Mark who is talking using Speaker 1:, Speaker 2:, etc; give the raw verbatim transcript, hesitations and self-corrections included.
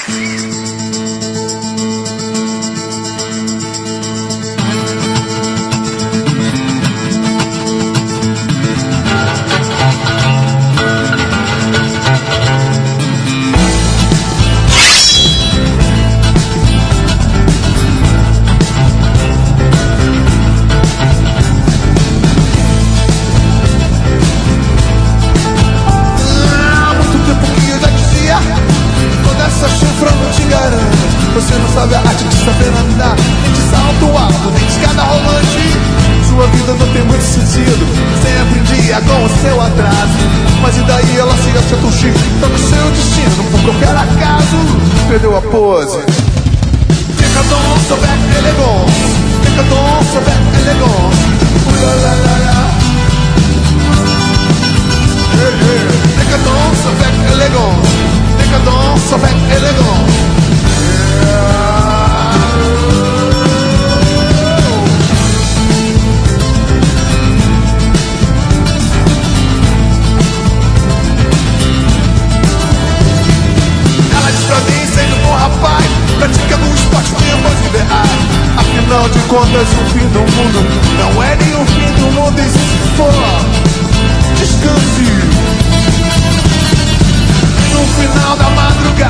Speaker 1: Você não sabe a arte de saber andar, nem de salto alto, nem de escada rolante. Sua vida não tem muito sentido, sempre em dia com o seu atraso. Mas e daí ela se acha tão chique, tá no seu destino, por qualquer acaso. Perdeu a pose. Decadon, souber elegance. Decadon, souber elegance. Uh, la, la, la, la. Yeah, yeah. Decadon, souber elegance. Decadon, souber elegance. Ela diz pra mim, sendo bom rapaz, pratica algum esporte, tenha bons ideais. Afinal de contas, o fim do mundo não é nem o fim do mundo. E se for, descanse no final da madrugada.